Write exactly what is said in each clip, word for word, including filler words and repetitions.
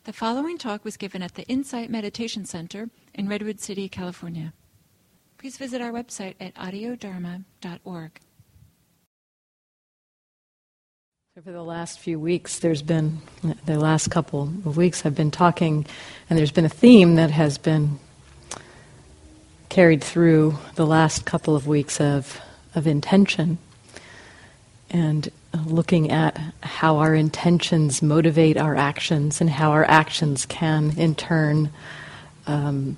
The following talk was given at the Insight Meditation Center in Redwood City, California. Please visit our website at audio dharma dot org. So for the last few weeks, there's been, the last couple of weeks, I've been talking, and there's been a theme that has been carried through the last couple of weeks of, of intention, and looking at how our intentions motivate our actions and how our actions can, in turn, um,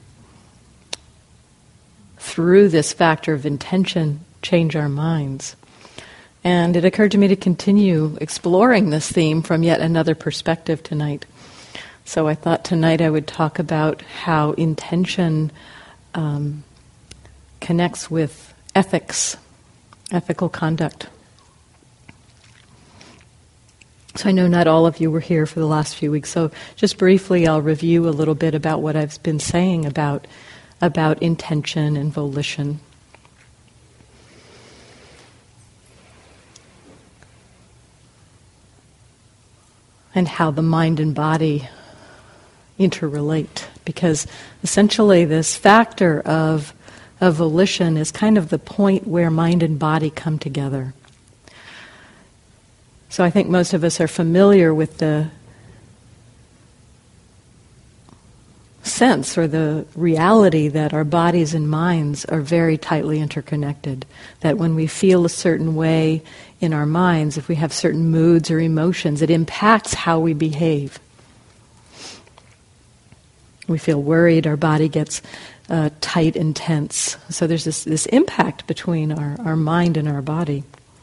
through this factor of intention, change our minds. And it occurred to me to continue exploring this theme from yet another perspective tonight. So I thought tonight I would talk about how intention um, connects with ethics, ethical conduct. So I know not all of you were here for the last few weeks, so just briefly I'll review a little bit about what I've been saying about, about intention and volition. And how the mind and body interrelate. Because essentially this factor of, of volition is kind of the point where mind and body come together. So I think most of us are familiar with the sense or the reality that our bodies and minds are very tightly interconnected. That when we feel a certain way in our minds, if we have certain moods or emotions, it impacts how we behave. We feel worried, our body gets uh, tight and tense. So there's this, this impact between our, our mind and our body.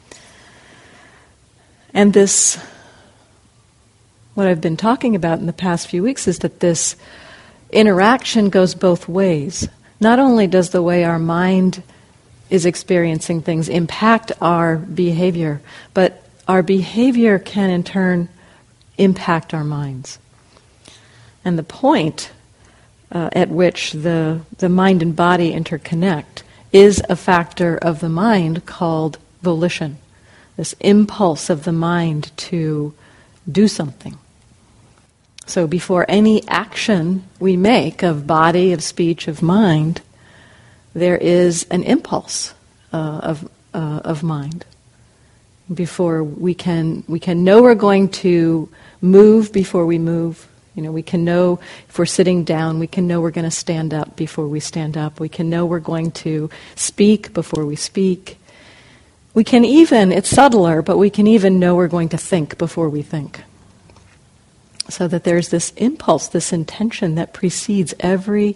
And this, what I've been talking about in the past few weeks is that this interaction goes both ways. Not only does the way our mind is experiencing things impact our behavior, but our behavior can in turn impact our minds. And the point uh, at which the, the mind and body interconnect is a factor of the mind called volition. This impulse of the mind to do something. So before any action we make of body, of speech, of mind, there is an impulse uh, of uh, of mind. Before we can we can know we're going to move before we move. You know, we can know if we're sitting down, we can know we're going to stand up before we stand up. We can know we're going to speak before we speak. We can even, it's subtler, but we can even know we're going to think before we think. So that there's this impulse, this intention that precedes every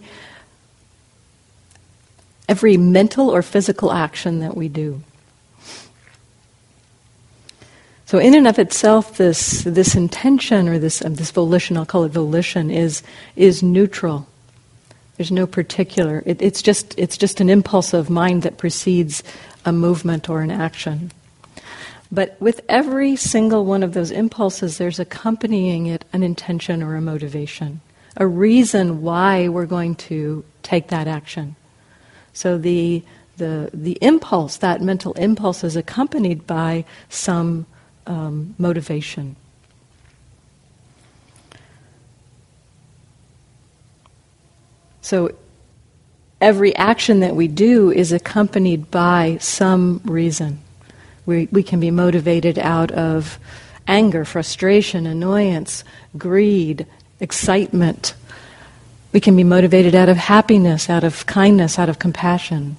every mental or physical action that we do. So in and of itself, this this intention or this um, this volition, I'll call it volition, is is neutral. There's no particular. It, it's just it's just an impulse of mind that precedes a movement or an action. But with every single one of those impulses, there's accompanying it an intention or a motivation, a reason why we're going to take that action. So the the the impulse, that mental impulse, is accompanied by some um, motivation. So every action that we do is accompanied by some reason. We, we can be motivated out of anger, frustration, annoyance, greed, excitement. We can be motivated out of happiness, out of kindness, out of compassion.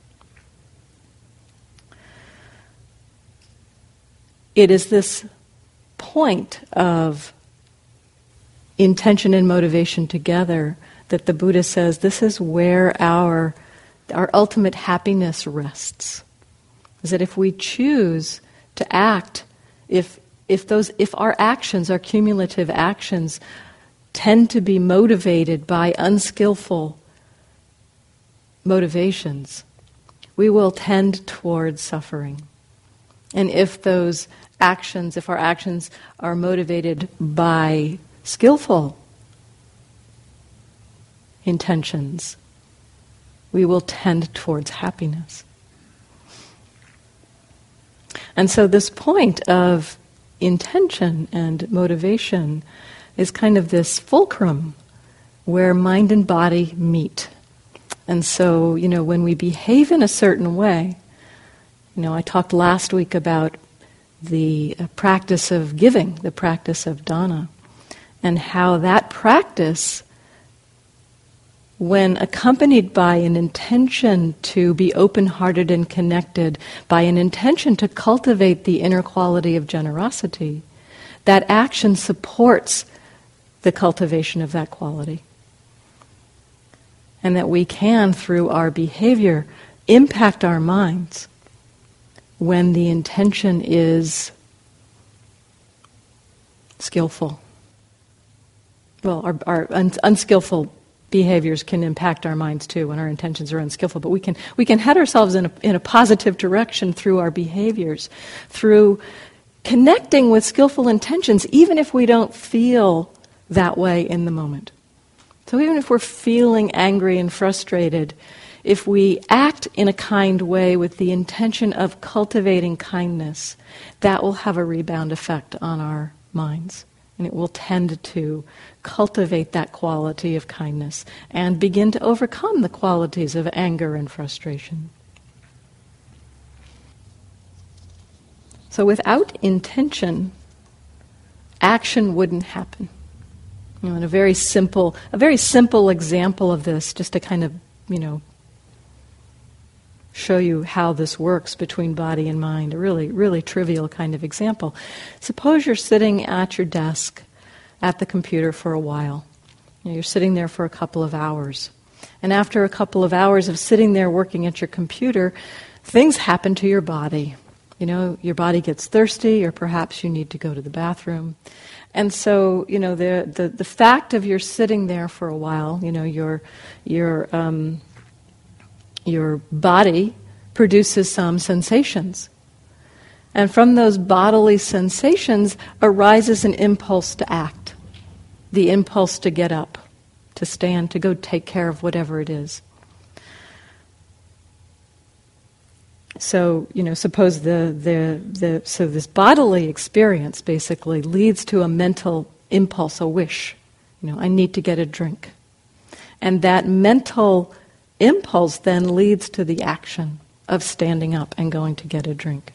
It is this point of intention and motivation together that the Buddha says this is where our our ultimate happiness rests. Is that if we choose to act, if if those if our actions, our cumulative actions, tend to be motivated by unskillful motivations, we will tend towards suffering. And if those actions, if our actions are motivated by skillful intentions, we will tend towards happiness. And so this point of intention and motivation is kind of this fulcrum where mind and body meet. And so, you know, when we behave in a certain way, you know, I talked last week about the uh, practice of giving, the practice of dana, and how that practice, when accompanied by an intention to be open-hearted and connected, by an intention to cultivate the inner quality of generosity, that action supports the cultivation of that quality. And that we can, through our behavior, impact our minds when the intention is skillful. Well, our, our un- unskillful behaviors can impact our minds too when our intentions are unskillful, but we can we can head ourselves in a, in a positive direction through our behaviors, through connecting with skillful intentions, even if we don't feel that way in the moment. So even if we're feeling angry and frustrated, if we act in a kind way with the intention of cultivating kindness, that will have a rebound effect on our minds. And it will tend to cultivate that quality of kindness and begin to overcome the qualities of anger and frustration. So without intention, action wouldn't happen. You know, and a very simple, a very simple example of this, just to kind of, you know, show you how this works between body and mind, a really, really trivial kind of example. Suppose you're sitting at your desk at the computer for a while. You know, you're sitting there for a couple of hours. And after a couple of hours of sitting there working at your computer, things happen to your body. You know, your body gets thirsty, or perhaps you need to go to the bathroom. And so, you know, the the, the fact of your sitting there for a while, you know, your your um, your body produces some sensations. And from those bodily sensations arises an impulse to act, the impulse to get up, to stand, to go take care of whatever it is. So, you know, suppose the, the, the, so this bodily experience basically leads to a mental impulse, a wish. You know, I need to get a drink. And that mental impulse then leads to the action of standing up and going to get a drink.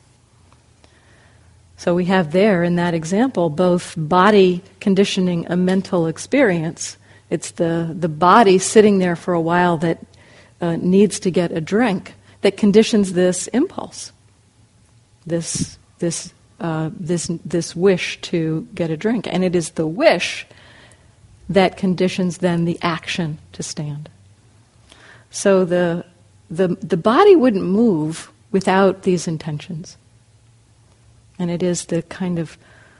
So we have there, in that example, both body conditioning a mental experience. It's the, the body sitting there for a while that uh, needs to get a drink, that conditions this impulse, this this uh, this this wish to get a drink, and it is the wish that conditions then the action to stand. So the the the body wouldn't move without these intentions, and it is the kind of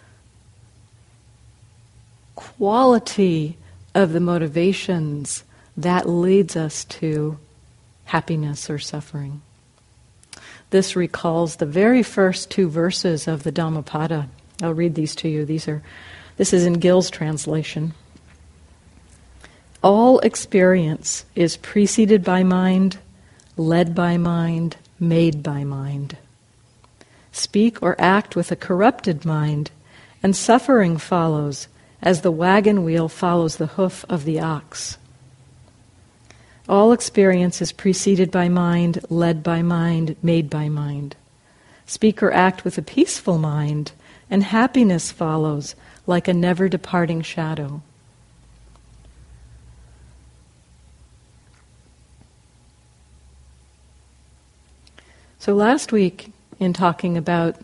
quality of the motivations that leads us to happiness or suffering. This recalls the very first two verses of the Dhammapada. I'll read these to you. These are, this is in Gill's translation. All experience is preceded by mind, led by mind, made by mind. Speak or act with a corrupted mind, and suffering follows, as the wagon wheel follows the hoof of the ox. All experience is preceded by mind, led by mind, made by mind. Speak or act with a peaceful mind, and happiness follows like a never-departing shadow. So last week, in talking about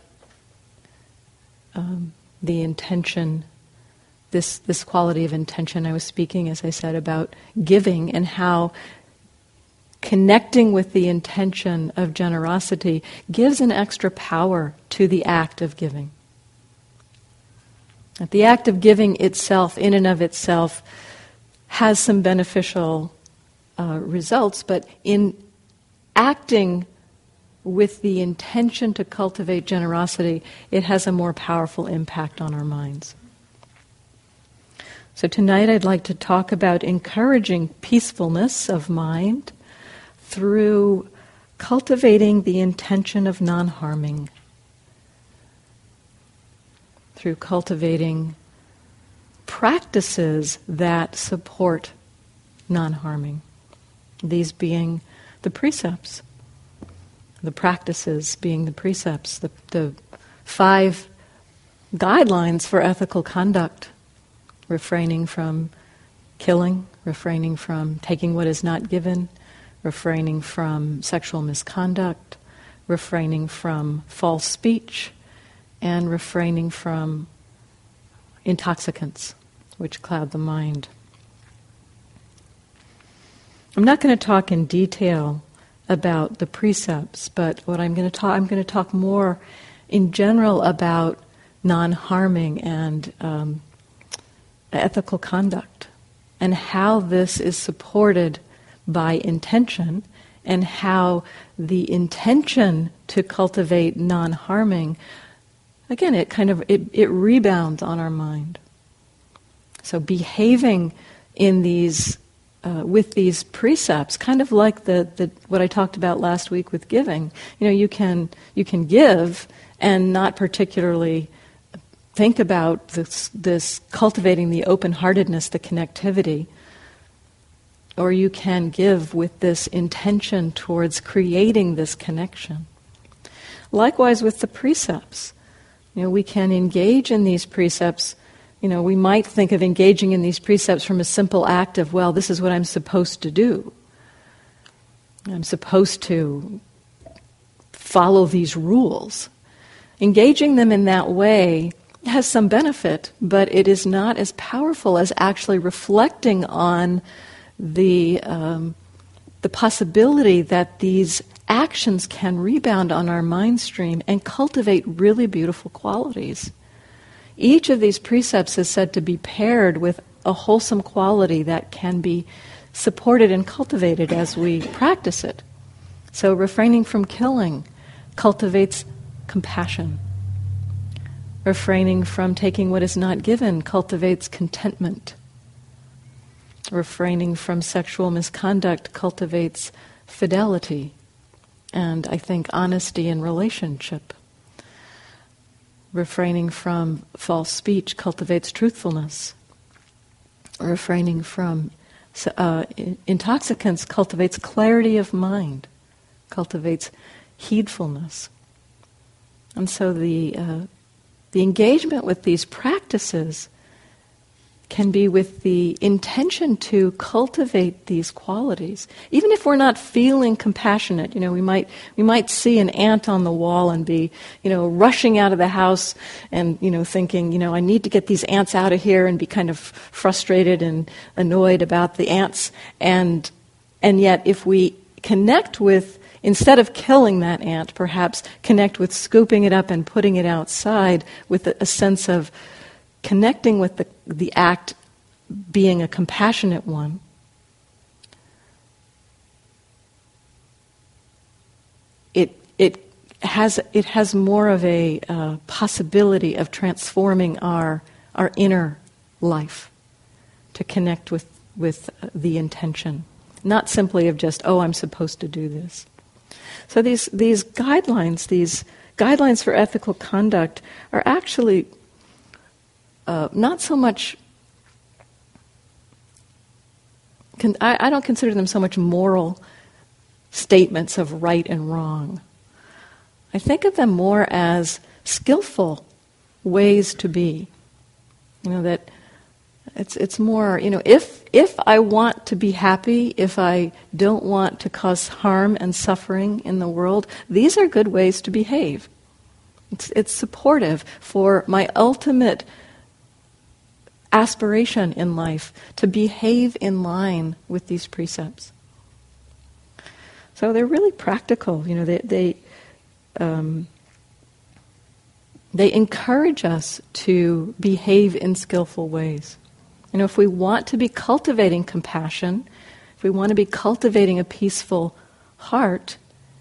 um, the intention, This this quality of intention, I was speaking, as I said, about giving and how connecting with the intention of generosity gives an extra power to the act of giving. That the act of giving itself, in and of itself, has some beneficial uh, results, but in acting with the intention to cultivate generosity, it has a more powerful impact on our minds. So tonight I'd like to talk about encouraging peacefulness of mind through cultivating the intention of non-harming, through cultivating practices that support non-harming. These being the precepts, the practices being the precepts, the, the five guidelines for ethical conduct: refraining from killing, refraining from taking what is not given, refraining from sexual misconduct, refraining from false speech, and refraining from intoxicants which cloud the mind. I'm not going to talk in detail about the precepts, but what I'm going to talk, I'm going to talk more in general about non-harming and um, ethical conduct, and how this is supported by intention, and how the intention to cultivate non-harming, again, it kind of it, it rebounds on our mind. So behaving in these uh, with these precepts, kind of like the, the what I talked about last week with giving. You know, you can you can give and not particularly think about this, this cultivating the open-heartedness, the connectivity, or you can give with this intention towards creating this connection. Likewise with the precepts. You know, we can engage in these precepts. You know, we might think of engaging in these precepts from a simple act of, well, this is what I'm supposed to do. I'm supposed to follow these rules. Engaging them in that way has some benefit, but it is not as powerful as actually reflecting on the um, the possibility that these actions can rebound on our mind stream and cultivate really beautiful qualities. Each of these precepts is said to be paired with a wholesome quality that can be supported and cultivated as we practice it. So refraining from killing cultivates compassion. Refraining from taking what is not given cultivates contentment. Refraining from sexual misconduct cultivates fidelity and, I think, honesty in relationship. Refraining from false speech cultivates truthfulness. Refraining from uh, intoxicants cultivates clarity of mind, cultivates heedfulness. And so the uh, the engagement with these practices can be with the intention to cultivate these qualities. Even if we're not feeling compassionate, you know, we might we might see an ant on the wall and be, you know, rushing out of the house and, you know, thinking, you know, I need to get these ants out of here, and be kind of frustrated and annoyed about the ants. And and yet if we connect with, instead of killing that ant, perhaps connect with scooping it up and putting it outside with a, a sense of connecting with the, the act being a compassionate one, it it has it has more of a uh, possibility of transforming our our inner life to connect with with the intention, not simply of just, oh, I'm supposed to do this. So these these guidelines, these guidelines for ethical conduct, are actually uh, not so much. Con- I, I don't consider them so much moral statements of right and wrong. I think of them more as skillful ways to be. You know, that it's it's more, you know, if if I want to be happy, if I don't want to cause harm and suffering in the world, these are good ways to behave. It's it's supportive for my ultimate aspiration in life, to behave in line with these precepts. So they're really practical. You know, they they um, they encourage us to behave in skillful ways. You know, if we want to be cultivating compassion, if we want to be cultivating a peaceful heart,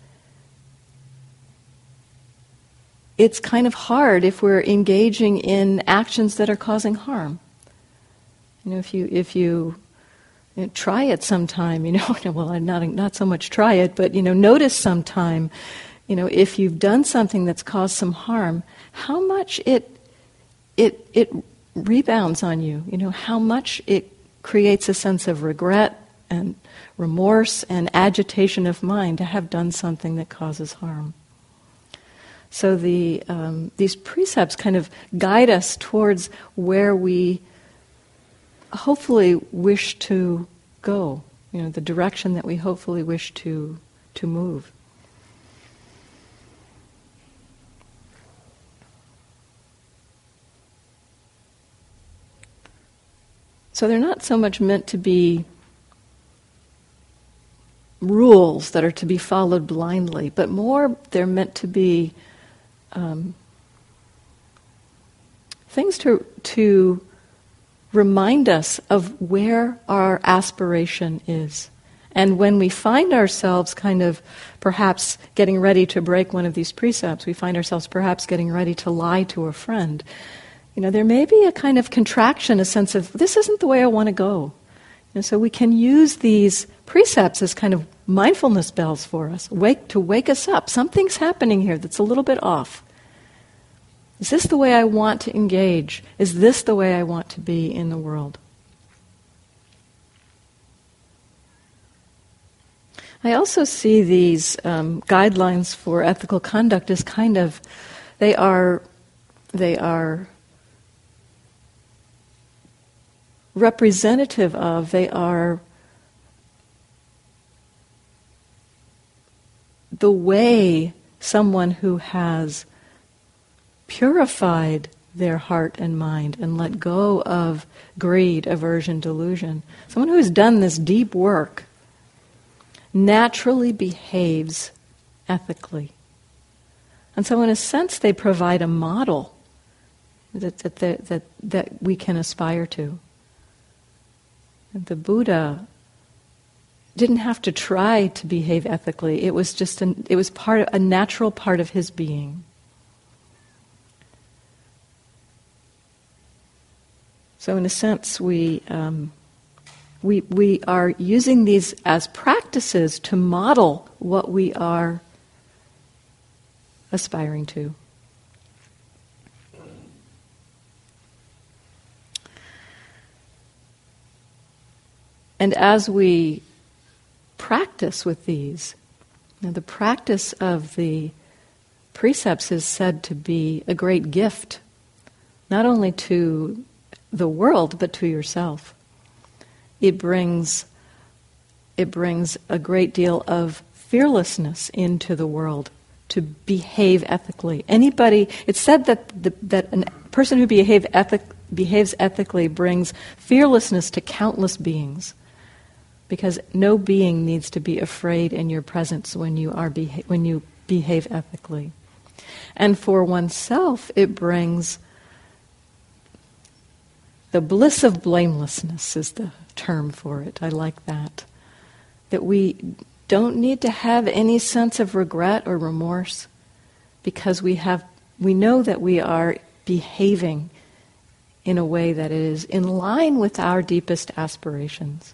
it's kind of hard if we're engaging in actions that are causing harm. You know, if you if you, you know, try it sometime, you know, well, I'm not not so much try it, but you know, notice sometime, you know, if you've done something that's caused some harm, how much it it it rebounds on you, you know, how much it creates a sense of regret and remorse and agitation of mind to have done something that causes harm. So the um, these precepts kind of guide us towards where we hopefully wish to go, you know, the direction that we hopefully wish to to move. So they're not so much meant to be rules that are to be followed blindly, but more they're meant to be um, things to to remind us of where our aspiration is. And when we find ourselves kind of perhaps getting ready to break one of these precepts, we find ourselves perhaps getting ready to lie to a friend, you know, there may be a kind of contraction, a sense of, this isn't the way I want to go. And so we can use these precepts as kind of mindfulness bells for us, wake to wake us up. Something's happening here that's a little bit off. Is this the way I want to engage? Is this the way I want to be in the world? I also see these um, guidelines for ethical conduct as kind of, they are, they are representative of, they are the way someone who has purified their heart and mind and let go of greed, aversion, delusion, someone who has done this deep work naturally behaves ethically. And so in a sense they provide a model that that that, that, that we can aspire to. And the Buddha didn't have to try to behave ethically. It was just an, it was part of, a natural part of his being. So in a sense, we um, we we are using these as practices to model what we are aspiring to. And as we practice with these, you know, the practice of the precepts is said to be a great gift, not only to the world, but to yourself. It brings, it brings a great deal of fearlessness into the world to behave ethically. Anybody, it's said that the, that a person who behave ethic, behaves ethically brings fearlessness to countless beings, because no being needs to be afraid in your presence when you are beha- when you behave ethically. And for oneself, it brings the bliss of blamelessness is the term for it. I like that. That we don't need to have any sense of regret or remorse because we have we know that we are behaving in a way that is in line with our deepest aspirations.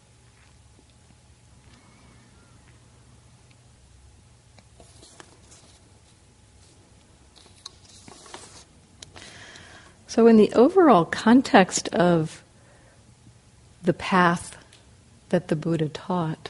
So in the overall context of the path that the Buddha taught,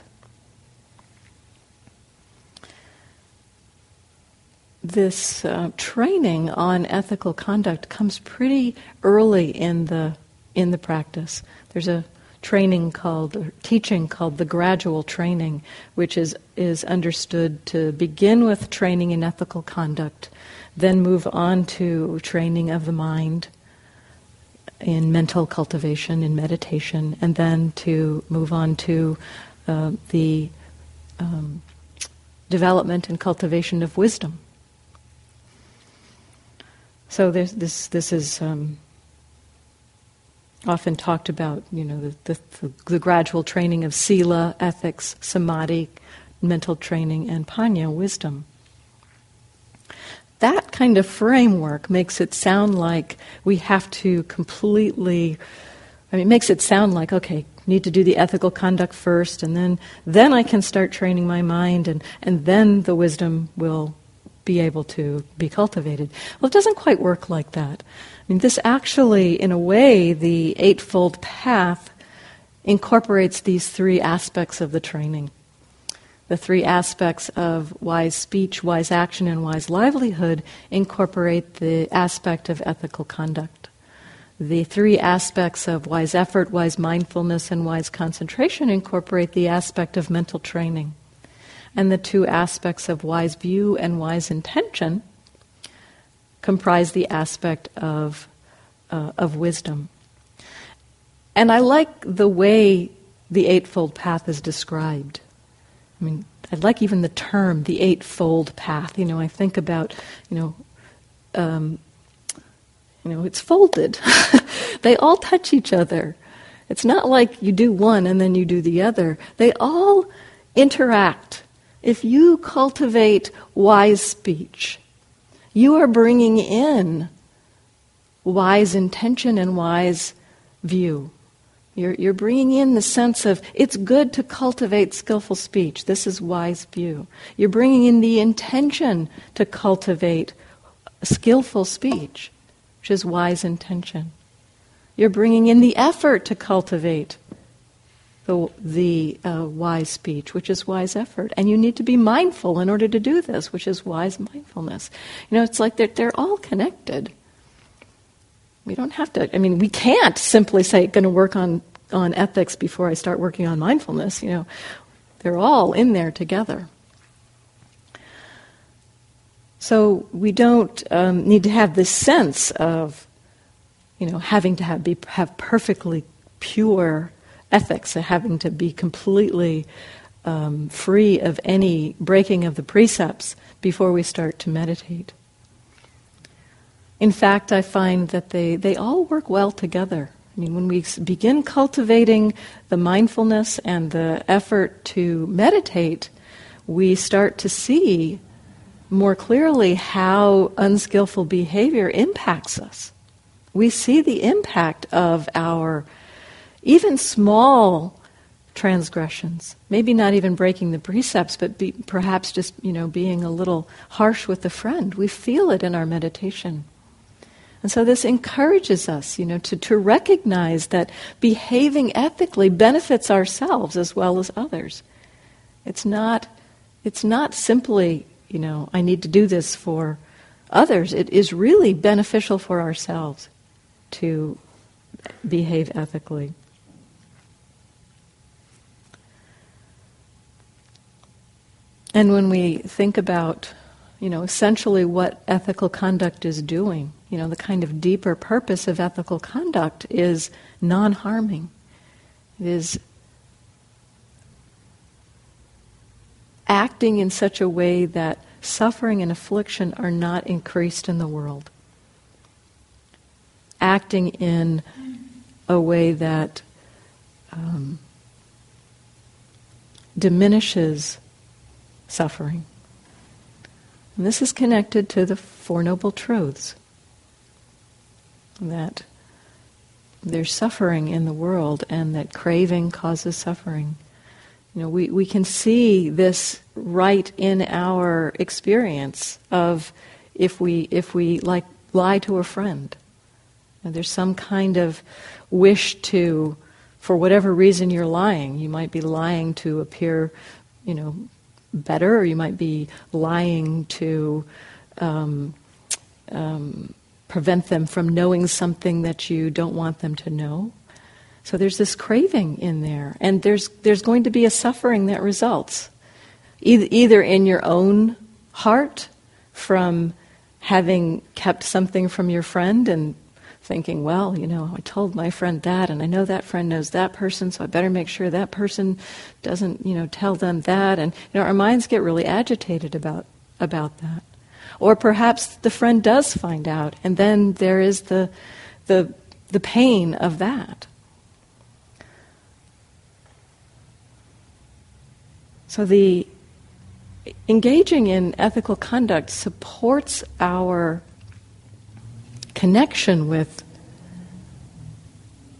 this uh, training on ethical conduct comes pretty early in the in the practice. There's a training called, or teaching called the gradual training, which is is understood to begin with training in ethical conduct, then move on to training of the mind in mental cultivation, in meditation, and then to move on to uh, the um, development and cultivation of wisdom. So there's this. This is um, often talked about. You know, the, the, the gradual training of sila, ethics, samadhi, mental training, and panya, wisdom. That kind of framework makes it sound like we have to completely, I mean, it makes it sound like, okay, need to do the ethical conduct first, and then then I can start training my mind, and, and then the wisdom will be able to be cultivated. Well, it doesn't quite work like that. I mean, this actually, in a way, the Eightfold Path incorporates these three aspects of the training. The three aspects of wise speech, wise action, and wise livelihood incorporate the aspect of ethical conduct. The three aspects of wise effort, wise mindfulness, and wise concentration incorporate the aspect of mental training. And the two aspects of wise view and wise intention comprise the aspect of, uh, of wisdom. And I like the way the Eightfold Path is described. I mean, I like even the term, the Eightfold Path. You know, I think about, you know, um, you know, it's folded. They all touch each other. It's not like you do one and then you do the other. They all interact. If you cultivate wise speech, you are bringing in wise intention and wise view. You're, you're bringing in the sense of it's good to cultivate skillful speech. This is wise view. You're bringing in the intention to cultivate skillful speech, which is wise intention. You're bringing in the effort to cultivate the, the uh, wise speech, which is wise effort. And you need to be mindful in order to do this, which is wise mindfulness. You know, it's like they're, they're all connected. We don't have to, I mean, we can't simply say, going to work on, on ethics before I start working on mindfulness. You know, they're all in there together. So we don't um, need to have this sense of, you know, having to have, be, have perfectly pure ethics, having to be completely um, free of any breaking of the precepts before we start to meditate. In fact, I find that they, they all work well together. I mean, when we begin cultivating the mindfulness and the effort to meditate, we start to see more clearly how unskillful behavior impacts us. We see the impact of our even small transgressions, maybe not even breaking the precepts, but be, perhaps just, you know, being a little harsh with a friend. We feel it in our meditation. And so this encourages us, you know, to, to recognize that behaving ethically benefits ourselves as well as others. It's not, it's not simply, you know, I need to do this for others. It is really beneficial for ourselves to behave ethically. And when we think about, you know, essentially what ethical conduct is doing, you know, the kind of deeper purpose of ethical conduct is non-harming. It is acting in such a way that suffering and affliction are not increased in the world. Acting in a way that um, diminishes suffering. And this is connected to the Four Noble Truths. That there's suffering in the world and that craving causes suffering. You know, we, we can see this right in our experience of if we if we like lie to a friend. And there's some kind of wish to, for whatever reason you're lying. You might be lying to appear, you know, better, or you might be lying to um, um, prevent them from knowing something that you don't want them to know. So there's this craving in there, and there's there's going to be a suffering that results, either, either in your own heart from having kept something from your friend and thinking, well, you know, I told my friend that, and I know that friend knows that person, so I better make sure that person doesn't, you know, tell them that. And, you know, our minds get really agitated about about that. Or perhaps the friend does find out, and then there is the the the pain of that. So the engaging in ethical conduct supports our connection with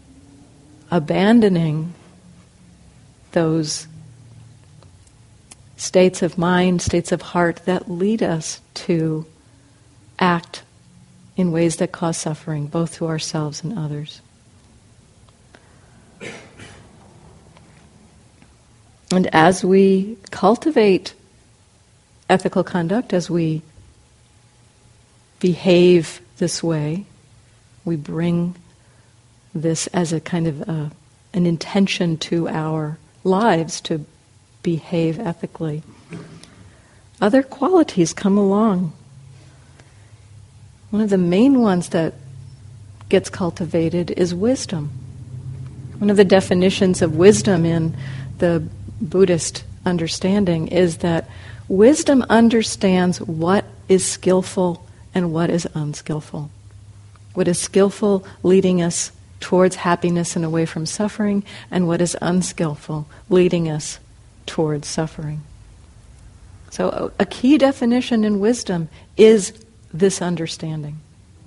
abandoning those states of mind, states of heart that lead us to act in ways that cause suffering, both to ourselves and others. And as we cultivate ethical conduct, as we behave this way, we bring this as a kind of a, an intention to our lives to behave ethically. Other qualities come along. One of the main ones that gets cultivated is wisdom. One of the definitions of wisdom in the Buddhist understanding is that wisdom understands what is skillful and what is unskillful. What is skillful, leading us towards happiness and away from suffering, and what is unskillful, leading us towards suffering. So a, a key definition in wisdom is this understanding.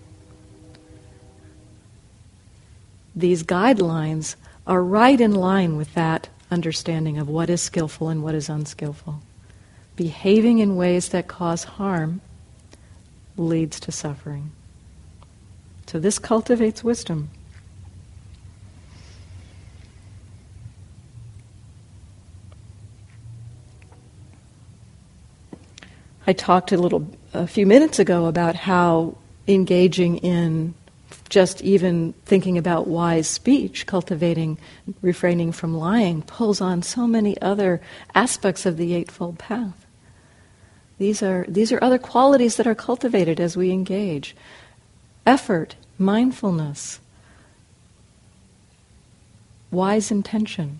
These guidelines are right in line with that understanding of what is skillful and what is unskillful. Behaving in ways that cause harm leads to suffering. So this cultivates wisdom. I talked a little, a few minutes ago about how engaging in just even thinking about wise speech, cultivating, refraining from lying, pulls on so many other aspects of the Eightfold Path. These are these are other qualities that are cultivated as we engage. Effort, mindfulness, wise intention.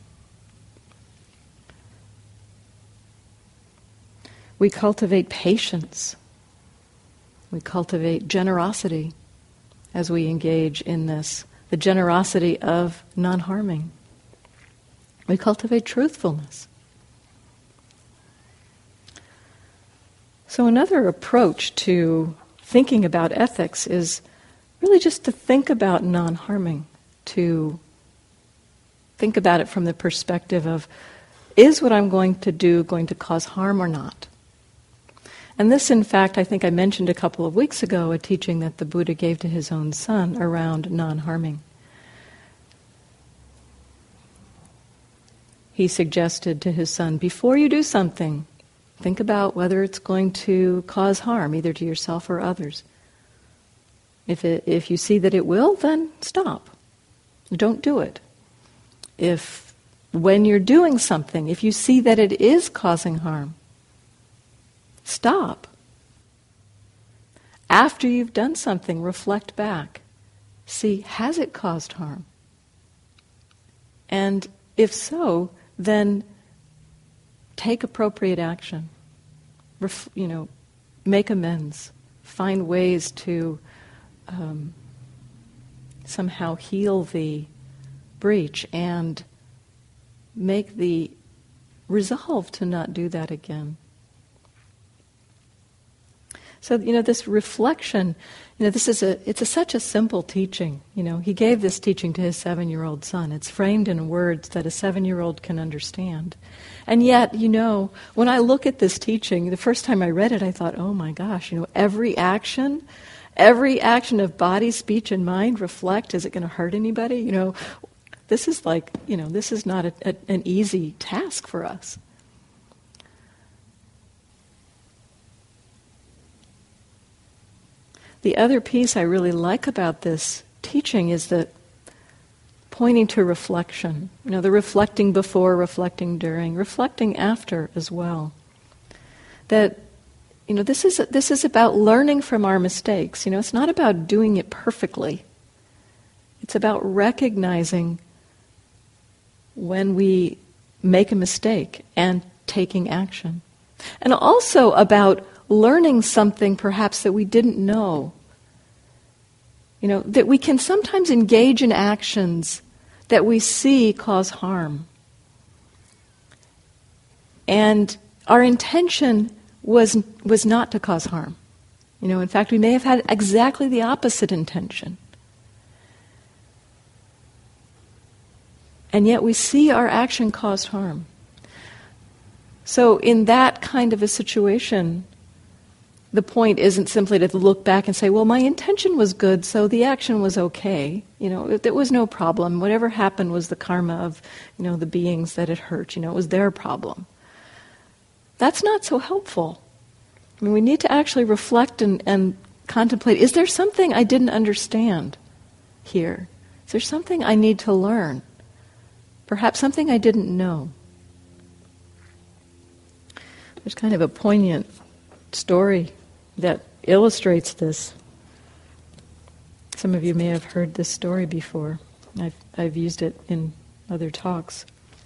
We cultivate patience. We cultivate generosity as we engage in this, the generosity of non-harming. We cultivate truthfulness. So another approach to thinking about ethics is really just to think about non-harming, to think about it from the perspective of, is what I'm going to do going to cause harm or not? And this, in fact, I think I mentioned a couple of weeks ago, a teaching that the Buddha gave to his own son around non-harming. He suggested to his son, before you do something, think about whether it's going to cause harm, either to yourself or others. If it, if you see that it will, then stop. Don't do it. If, when you're doing something, if you see that it is causing harm, stop. After you've done something, reflect back. See, has it caused harm? And if so, then take appropriate action. Ref, you know, make amends. Find ways to um, somehow heal the breach and make the resolve to not do that again. So, you know, this reflection, you know, this is a, it's a, such a simple teaching. You know, he gave this teaching to his seven-year-old son. It's framed in words that a seven-year-old can understand. And yet, you know, when I look at this teaching, the first time I read it, I thought, oh my gosh, you know, every action, every action of body, speech, and mind reflect, is it going to hurt anybody? You know, this is like, you know, this is not a, a, an easy task for us. The other piece I really like about this teaching is that pointing to reflection. You know, the reflecting before, reflecting during, reflecting after as well. That, you know, this is this is about learning from our mistakes. You know, it's not about doing it perfectly. It's about recognizing when we make a mistake and taking action. And also about learning something perhaps that we didn't know. You know, that we can sometimes engage in actions that we see cause harm. And our intention was was not to cause harm. You know, in fact, we may have had exactly the opposite intention. And yet we see our action caused harm. So in that kind of a situation, the point isn't simply to look back and say, well, my intention was good, so the action was okay. You know, there was no problem. Whatever happened was the karma of, you know, the beings that it hurt. You know, it was their problem. That's not so helpful. I mean, we need to actually reflect and, and contemplate, is there something I didn't understand here? Is there something I need to learn? Perhaps something I didn't know. There's kind of a poignant story that illustrates this. Some of you may have heard this story before. I've, I've used it in other talks.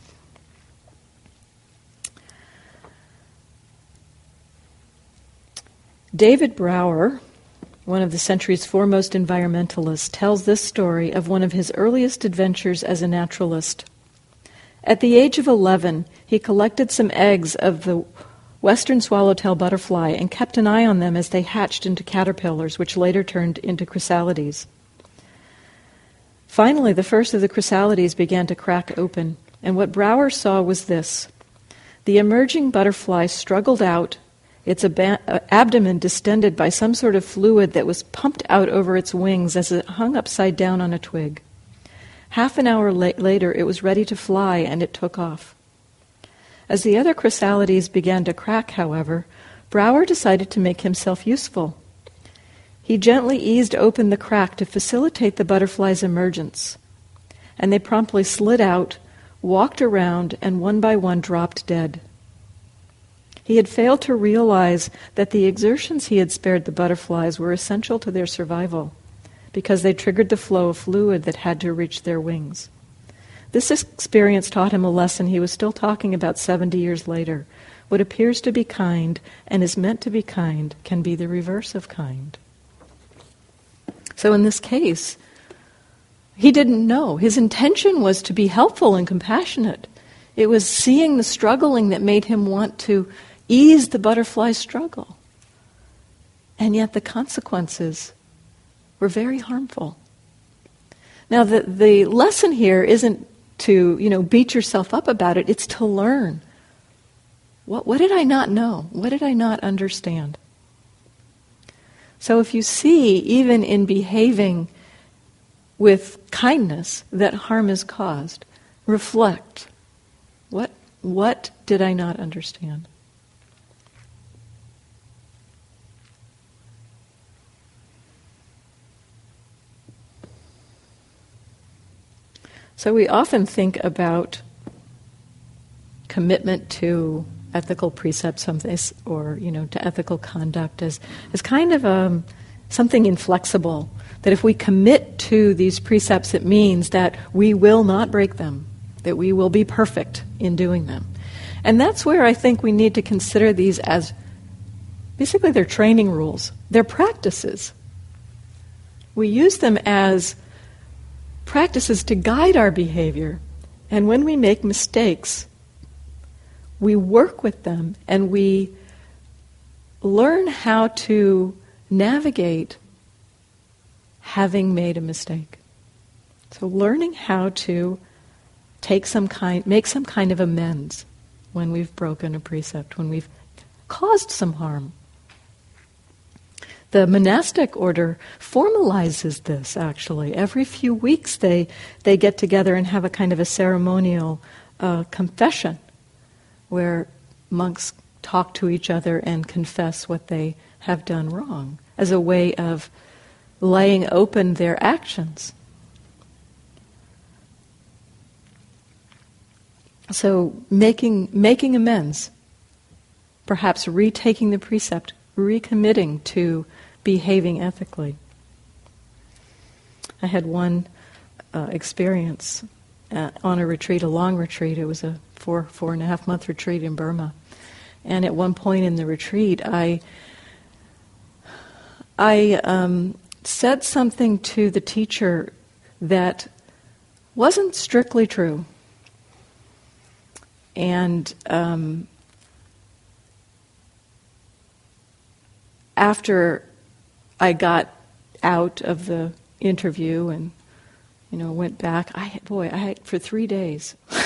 David Brower, one of the century's foremost environmentalists, tells this story of one of his earliest adventures as a naturalist. At the age of eleven, he collected some eggs of the western swallowtail butterfly and kept an eye on them as they hatched into caterpillars, which later turned into chrysalides. Finally, the first of the chrysalides began to crack open, and what Brower saw was this. The emerging butterfly struggled out, its ab- abdomen distended by some sort of fluid that was pumped out over its wings as it hung upside down on a twig. Half an hour la- later, it was ready to fly, and it took off. As the other chrysalides began to crack, however, Brower decided to make himself useful. He gently eased open the crack to facilitate the butterfly's emergence, and they promptly slid out, walked around, and one by one dropped dead. He had failed to realize that the exertions he had spared the butterflies were essential to their survival, because they triggered the flow of fluid that had to reach their wings. This experience taught him a lesson he was still talking about seventy years later. What appears to be kind and is meant to be kind can be the reverse of kind. So in this case, he didn't know. His intention was to be helpful and compassionate. It was seeing the struggling that made him want to ease the butterfly's struggle. And yet the consequences were very harmful. Now the, the lesson here isn't to, you know, beat yourself up about it. It's to learn. What, what did I not know? What did I not understand? So if you see, even in behaving with kindness, that harm is caused, reflect. What, what did I not understand? So we often think about commitment to ethical precepts, or you know, to ethical conduct as as kind of um, something inflexible. That if we commit to these precepts, it means that we will not break them, that we will be perfect in doing them, and that's where I think we need to consider these as basically they're training rules, they're practices. We use them as practices to guide our behavior, and when we make mistakes, we work with them and we learn how to navigate having made a mistake. So learning how to take some kind, make some kind of amends when we've broken a precept, when we've caused some harm. The monastic order formalizes this, actually. Every few weeks they they get together and have a kind of a ceremonial uh, confession where monks talk to each other and confess what they have done wrong as a way of laying open their actions. So making making amends, perhaps retaking the precept, recommitting to behaving ethically. I had one uh, experience uh, on a retreat, a long retreat. It was a four, four and a half month retreat in Burma. And at one point in the retreat, I I um, said something to the teacher that wasn't strictly true. And um, after I got out of the interview and, you know, went back, I boy, I had, for three days,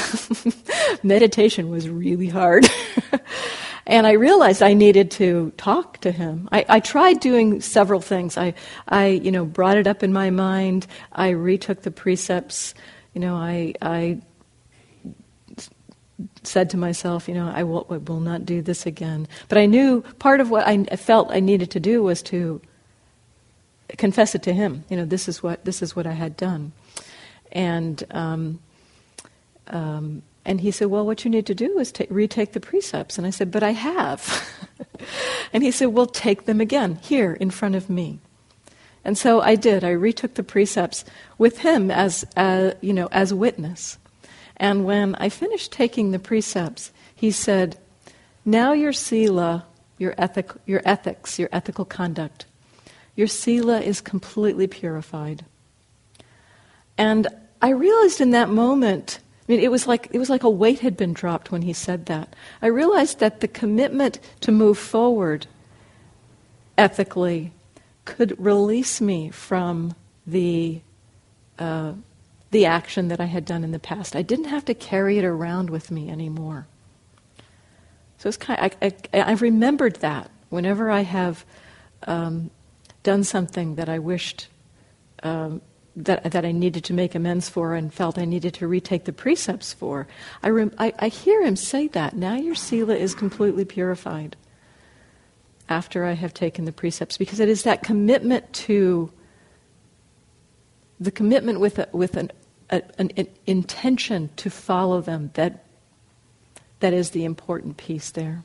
meditation was really hard. And I realized I needed to talk to him. I, I tried doing several things. I, I, you know, brought it up in my mind. I retook the precepts. You know, I, I said to myself, you know, I will, I will not do this again. But I knew part of what I felt I needed to do was to confess it to him. You know, this is what this is what I had done. And um, um, and he said, well, what you need to do is ta- retake the precepts. And I said, but I have. And he said, well, take them again, here in front of me. And so I did. I retook the precepts with him as, uh, you know, as witness. And when I finished taking the precepts, he said, now your sila, your ethic, your ethics, your ethical conduct, your sila is completely purified. And I realized in that moment, I mean, it was like it was like a weight had been dropped when he said that. I realized that the commitment to move forward ethically could release me from the uh, the action that I had done in the past. I didn't have to carry it around with me anymore. So it's kind of, I, I, I remembered that whenever I have um, done something that I wished um, that that I needed to make amends for and felt I needed to retake the precepts for. I, rem, I, I hear him say that. Now your sila is completely purified after I have taken the precepts, because it is that commitment to the commitment with a, with an, a, an, an intention to follow them that that is the important piece there.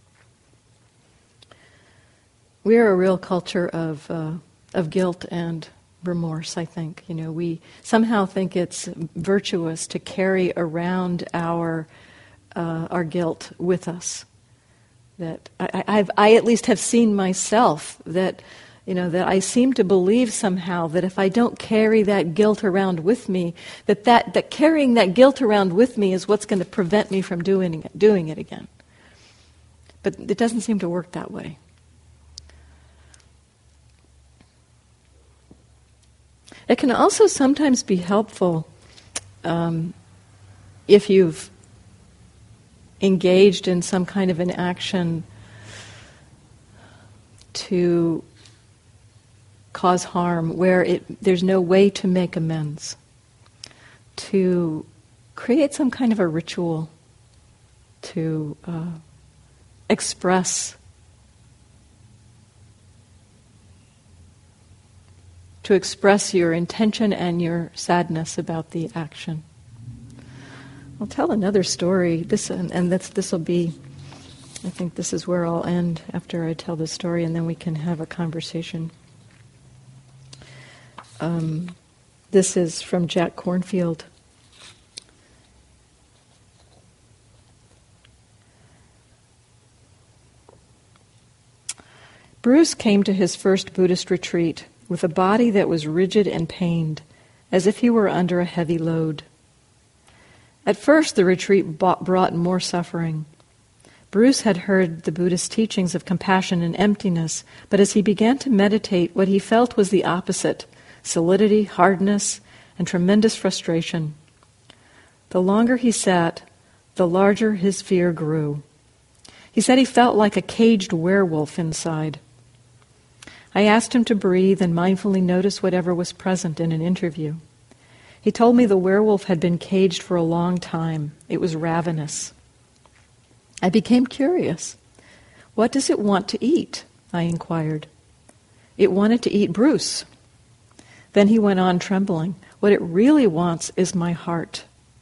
We are a real culture of uh, of guilt and remorse, I think. You know, we somehow think it's virtuous to carry around our uh, our guilt with us. That I, I've, I at least have seen myself that, you know, that I seem to believe somehow that if I don't carry that guilt around with me, that that, that carrying that guilt around with me is what's going to prevent me from doing it, doing it again. But it doesn't seem to work that way. It can also sometimes be helpful um, if you've engaged in some kind of an action to cause harm where it, there's no way to make amends, to create some kind of a ritual to uh, express to express your intention and your sadness about the action. I'll tell another story. This and, and that's this will be. I think this is where I'll end after I tell the story, and then we can have a conversation. Um, this is from Jack Kornfield. Bruce came to his first Buddhist retreat with a body that was rigid and pained, as if he were under a heavy load. At first, the retreat brought more suffering. Bruce had heard the Buddhist teachings of compassion and emptiness, but as he began to meditate, what he felt was the opposite: solidity, hardness, and tremendous frustration. The longer he sat, the larger his fear grew. He said he felt like a caged werewolf inside. I asked him to breathe and mindfully notice whatever was present in an interview. He told me the werewolf had been caged for a long time. It was ravenous. I became curious. What does it want to eat? I inquired. It wanted to eat Bruce. Then he went on trembling. What it really wants is my heart.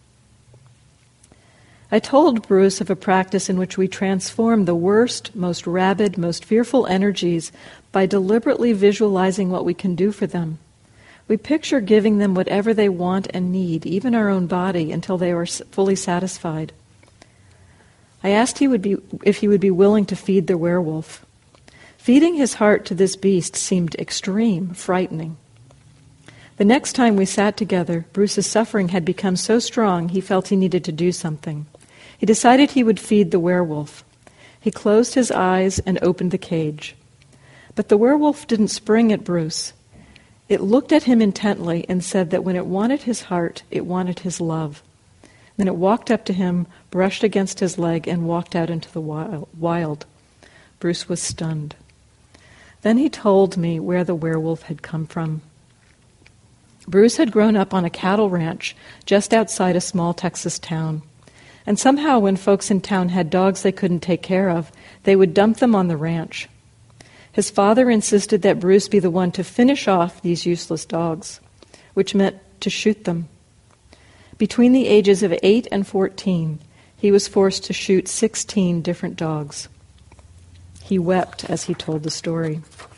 I told Bruce of a practice in which we transform the worst, most rabid, most fearful energies by deliberately visualizing what we can do for them. We picture giving them whatever they want and need, even our own body, until they are fully satisfied. I asked he would be, if he would be willing to feed the werewolf. Feeding his heart to this beast seemed extreme, frightening. The next time we sat together, Bruce's suffering had become so strong he felt he needed to do something. He decided he would feed the werewolf. He closed his eyes and opened the cage. But the werewolf didn't spring at Bruce. It looked at him intently and said that when it wanted his heart, it wanted his love. Then it walked up to him, brushed against his leg, and walked out into the wild. Bruce was stunned. Then he told me where the werewolf had come from. Bruce had grown up on a cattle ranch just outside a small Texas town. And somehow when folks in town had dogs they couldn't take care of, they would dump them on the ranch. His father insisted that Bruce be the one to finish off these useless dogs, which meant to shoot them. Between the ages of eight and fourteen, he was forced to shoot sixteen different dogs. He wept as he told the story.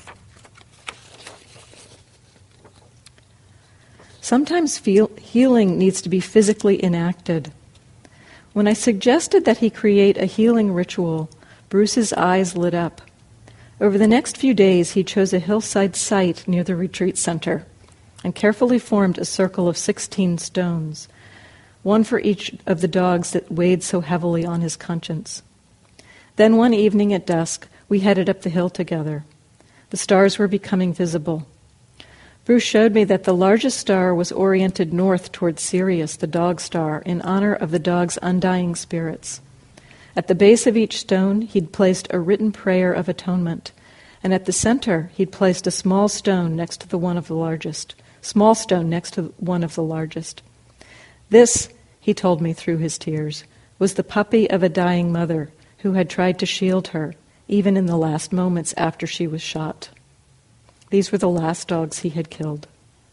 Sometimes feel, healing needs to be physically enacted. When I suggested that he create a healing ritual, Bruce's eyes lit up. Over the next few days, he chose a hillside site near the retreat center and carefully formed a circle of sixteen stones, one for each of the dogs that weighed so heavily on his conscience. Then one evening at dusk, we headed up the hill together. The stars were becoming visible. Bruce showed me that the largest star was oriented north toward Sirius, the dog star, in honor of the dog's undying spirits. At the base of each stone, he'd placed a written prayer of atonement, and at the center, he'd placed a small stone next to the one of the largest, small stone next to one of the largest. This, he told me through his tears, was the puppy of a dying mother who had tried to shield her, even in the last moments after she was shot. These were the last dogs he had killed.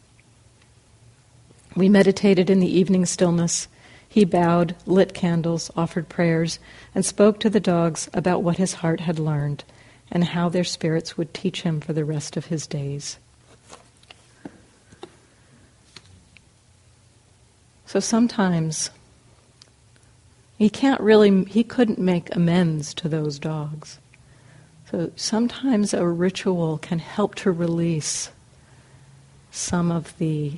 We meditated in the evening stillness. He bowed, lit candles, offered prayers, and spoke to the dogs about what his heart had learned and how their spirits would teach him for the rest of his days. So sometimes he can't really, he couldn't make amends to those dogs. So sometimes a ritual can help to release some of the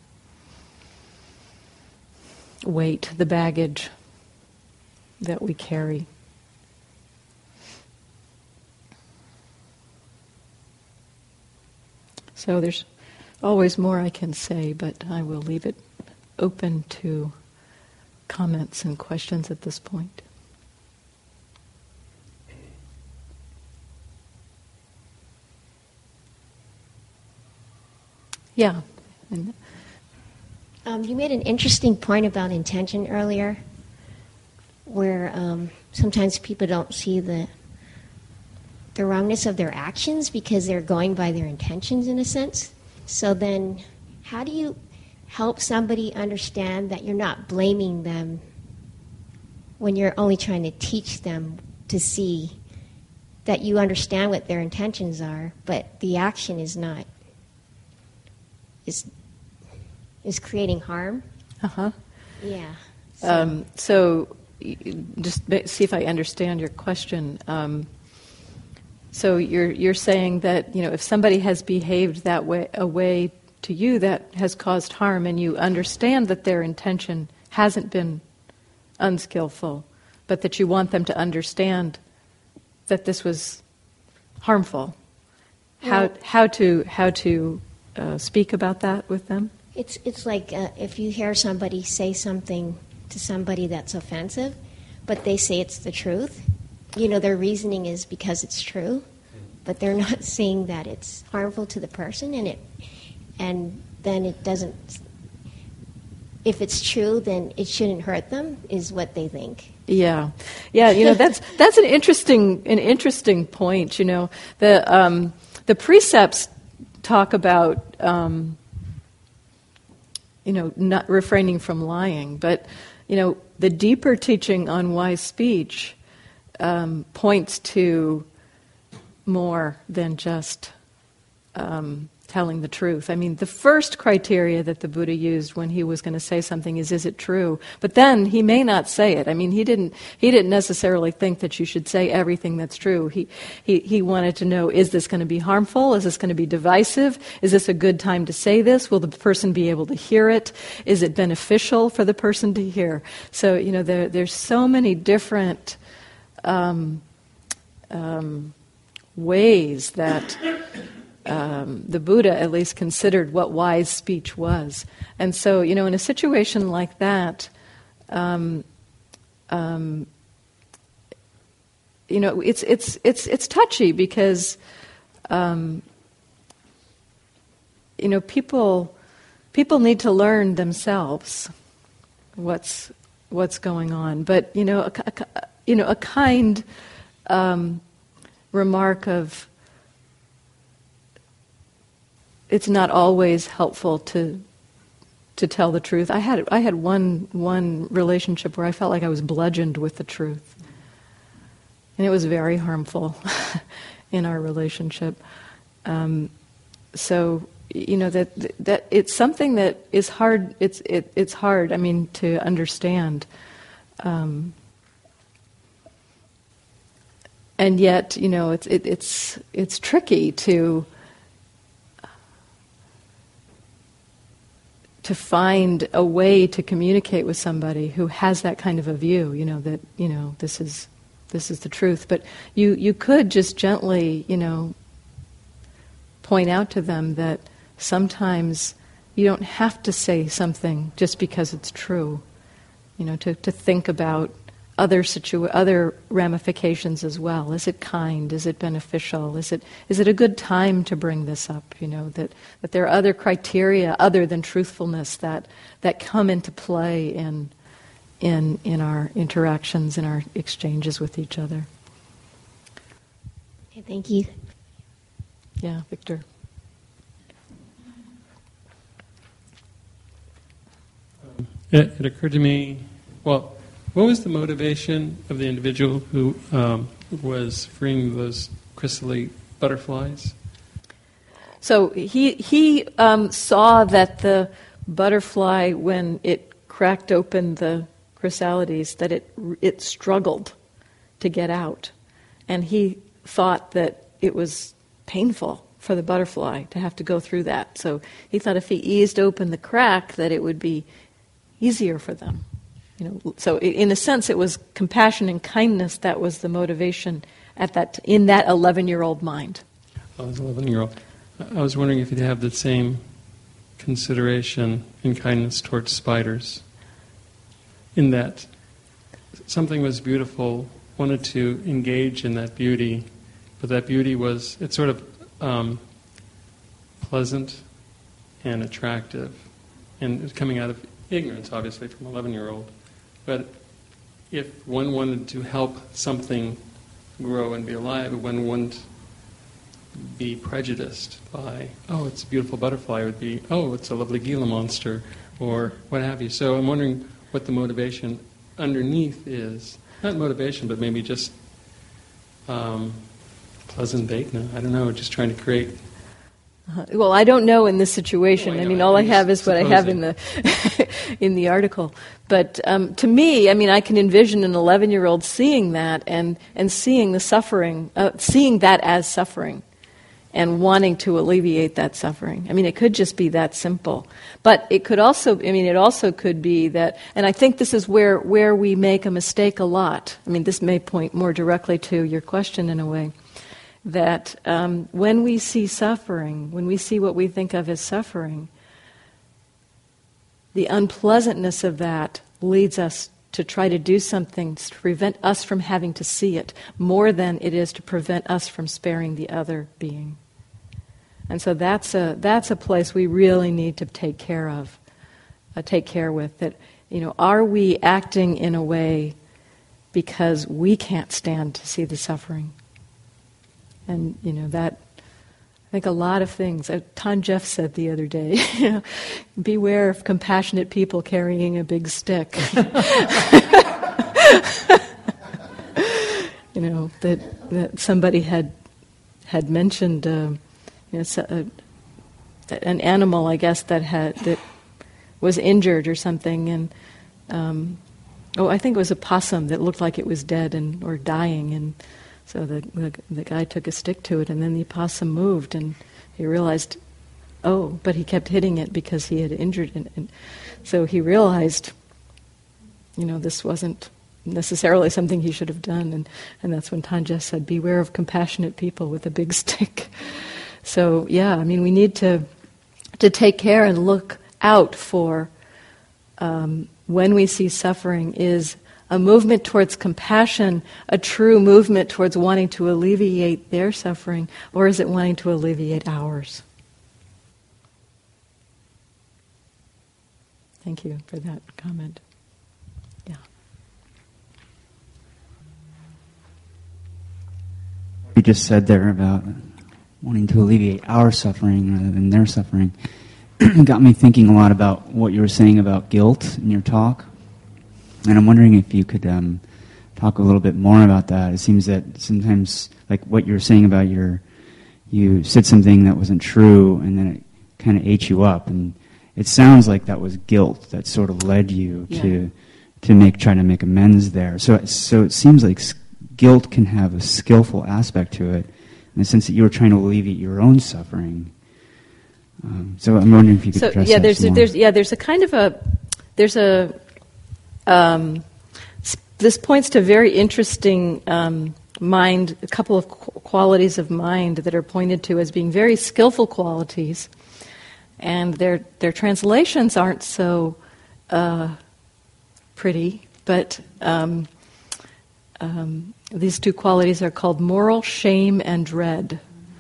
weight, the baggage that we carry. So there's always more I can say, but I will leave it open to comments and questions at this point. Yeah. And um, you made an interesting point about intention earlier, where um, sometimes people don't see the the wrongness of their actions because they're going by their intentions in a sense. So then how do you help somebody understand that you're not blaming them when you're only trying to teach them to see that you understand what their intentions are, but the action is not? Is is creating harm. Uh-huh. Yeah. So, um, so just see if I understand your question. Um, so you're you're saying that, you know, if somebody has behaved that way, a way to you that has caused harm, and you understand that their intention hasn't been unskillful, but that you want them to understand that this was harmful. How well, how to how to Uh, speak about that with them? It's it's like uh, if you hear somebody say something to somebody that's offensive, but they say it's the truth. You know, their reasoning is because it's true, but they're not saying that it's harmful to the person, and it and then it doesn't. If it's true, then it shouldn't hurt them, is what they think. Yeah, yeah. You know, that's that's an interesting an interesting point. You know, the um, the precepts talk about, um, you know, not refraining from lying, but, you know, the deeper teaching on wise speech um, points to more than just um, telling the truth. I mean, the first criteria that the Buddha used when he was going to say something is, is it true? But then he may not say it. I mean, he didn't he didn't necessarily think that you should say everything that's true. He he, he wanted to know, is this going to be harmful? Is this going to be divisive? Is this a good time to say this? Will the person be able to hear it? Is it beneficial for the person to hear? So, you know, there there's so many different um, um, ways that Um, the Buddha at least considered what wise speech was. And so, you know, in a situation like that, um, um, you know, it's it's it's it's touchy because, um, you know, people people need to learn themselves what's what's going on. But you know, a, a, you know, a kind um, remark of it's not always helpful to to tell the truth. I had I had one one relationship where I felt like I was bludgeoned with the truth, and it was very harmful in our relationship. Um, so you know that that it's something that is hard. It's it, it's hard. I mean, to understand, um, and yet you know it's it, it's it's tricky to. to find a way to communicate with somebody who has that kind of a view, you know, that, you know, this is this is the truth. But you, you could just gently, you know, point out to them that sometimes you don't have to say something just because it's true. You know, to, to think about other situ- other ramifications as well. Is it kind? Is it beneficial? Is it is it a good time to bring this up? You know, that, that there are other criteria other than truthfulness that, that come into play in in in our interactions, in our exchanges with each other. Okay, thank you. Yeah, Victor. Um, it, it occurred to me, well, what was the motivation of the individual who um, was freeing those chrysalid butterflies? So he he um, saw that the butterfly, when it cracked open the chrysalides, that it it struggled to get out, and he thought that it was painful for the butterfly to have to go through that. So he thought if he eased open the crack, that it would be easier for them. You know, so in a sense, it was compassion and kindness that was the motivation at that in that eleven-year-old mind. I was an eleven-year-old. I was wondering if you'd have the same consideration and kindness towards spiders. In that something was beautiful, wanted to engage in that beauty, but that beauty was it's sort of um, pleasant and attractive, and it's coming out of ignorance, obviously, from an eleven-year-old. But if one wanted to help something grow and be alive, one wouldn't be prejudiced by, oh, it's a beautiful butterfly. It would be, oh, it's a lovely Gila monster, or what have you. So I'm wondering what the motivation underneath is. Not motivation, but maybe just um, pleasant vagueness. I don't know, just trying to create... Uh, well, I don't know in this situation. Oh, I, I mean, know. all I'm I have is what I have in the in the article. But um, to me, I mean, I can envision an eleven-year-old seeing that and, and seeing the suffering, uh, seeing that as suffering, and wanting to alleviate that suffering. I mean, it could just be that simple. But it could also, I mean, it also could be that, and I think this is where, where we make a mistake a lot. I mean, this may point more directly to your question in a way. That um, when we see suffering, when we see what we think of as suffering, the unpleasantness of that leads us to try to do something to prevent us from having to see it, more than it is to prevent us from sparing the other being. And so that's a that's a place we really need to take care of, uh, take care with. That, you know, are we acting in a way because we can't stand to see the suffering? And, you know, that, I think a lot of things, uh, Tom Jeff said the other day, you know, beware of compassionate people carrying a big stick. You know, that, that somebody had had mentioned, uh, you know, so, uh, an animal, I guess, that had, that was injured or something, and, um, oh, I think it was a possum that looked like it was dead and or dying, and so the, the the guy took a stick to it, and then the opossum moved, and he realized, oh, but he kept hitting it because he had injured it. And so he realized, you know, this wasn't necessarily something he should have done. And, and that's when Tanja said, beware of compassionate people with a big stick. So, yeah, I mean, we need to to take care and look out for um, when we see suffering is a movement towards compassion, a true movement towards wanting to alleviate their suffering, or is it wanting to alleviate ours? Thank you for that comment. Yeah. You just said there about wanting to alleviate our suffering rather than their suffering. Got me thinking a lot about what you were saying about guilt in your talk. And I'm wondering if you could um, talk a little bit more about that. It seems that sometimes, like what you were saying about your, you said something that wasn't true, and then it kind of ate you up. And it sounds like that was guilt that sort of led you yeah. to to make try to make amends there. So, so it seems like guilt can have a skillful aspect to it, in the sense that you were trying to alleviate your own suffering. Um, so I'm wondering if you could so, address yeah, that there's some a, more. there's yeah, there's a kind of a there's a um, this points to very interesting um, mind, a couple of qu- qualities of mind that are pointed to as being very skillful qualities, and their their translations aren't so uh, pretty, but um, um, these two qualities are called moral shame and dread,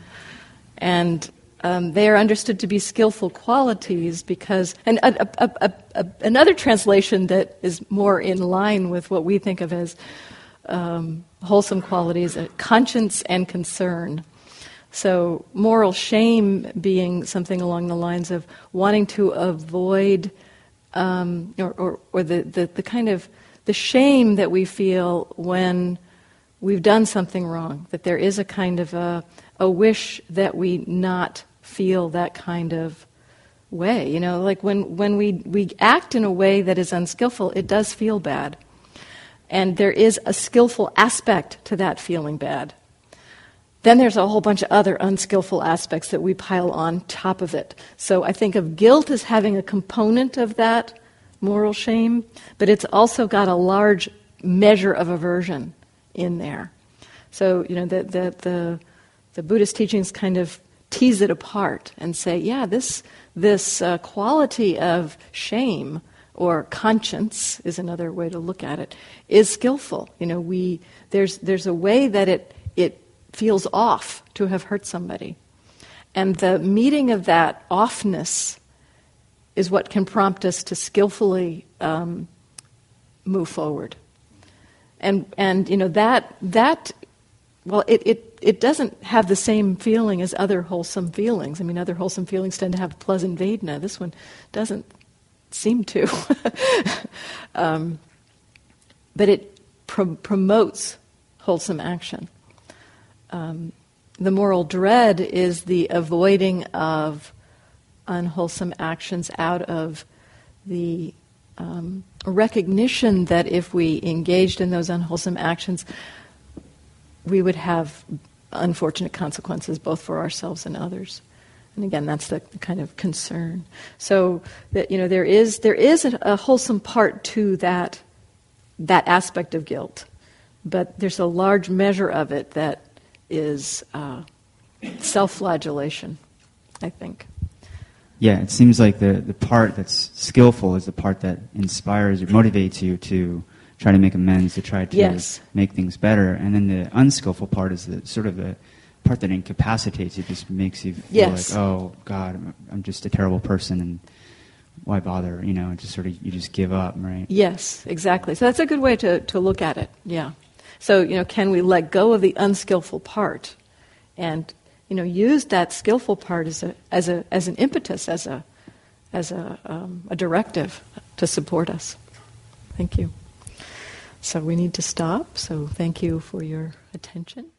and Um, they are understood to be skillful qualities because, and a, a, a, a, another translation that is more in line with what we think of as um, wholesome qualities, uh, conscience and concern. So moral shame being something along the lines of wanting to avoid, um, or, or, or the, the, the kind of the shame that we feel when we've done something wrong, that there is a kind of a, a wish that we not feel that kind of way. You know, like when, when we, we act in a way that is unskillful, it does feel bad. And there is a skillful aspect to that feeling bad. Then there's a whole bunch of other unskillful aspects that we pile on top of it. So I think of guilt as having a component of that moral shame, but it's also got a large measure of aversion in there. So, you know, the the the, the Buddhist teachings kind of tease it apart and say, yeah, this this uh, quality of shame or conscience is another way to look at it, is skillful. You know, we there's there's a way that it it feels off to have hurt somebody, and the meeting of that offness is what can prompt us to skillfully um, move forward. And and you know that that well it, it it doesn't have the same feeling as other wholesome feelings. I mean, other wholesome feelings tend to have pleasant Vedana. This one doesn't seem to. um, but it pro- promotes wholesome action. Um, the moral dread is the avoiding of unwholesome actions out of the um, recognition that if we engaged in those unwholesome actions, we would have unfortunate consequences both for ourselves and others. And again, that's the kind of concern. So that, you know, there is there is a, a wholesome part to that that aspect of guilt, but there's a large measure of it that is uh, self-flagellation, I think. Yeah, it seems like the, the part that's skillful is the part that inspires or motivates you to try to make amends, to try to yes. make things better. And then the unskillful part is the sort of the part that incapacitates you, just makes you feel yes. like, oh, God, I'm just a terrible person, and why bother? You know, just sort of, you just give up, right? Yes, exactly. So that's a good way to, to look at it, yeah. So, you know, can we let go of the unskillful part and, you know, use that skillful part as a as a as an impetus, as a as a um, a directive to support us. Thank you. So we need to stop. So thank you for your attention.